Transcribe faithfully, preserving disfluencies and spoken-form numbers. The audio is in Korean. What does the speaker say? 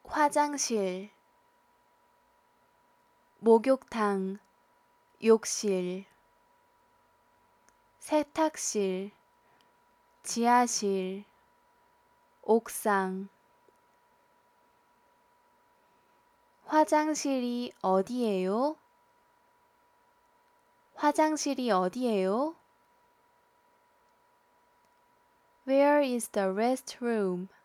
화장실, 목욕탕, 욕실, 세탁실, 지하실, 옥상. 화장실이 어디예요? 화장실이 어디예요? Where is the restroom?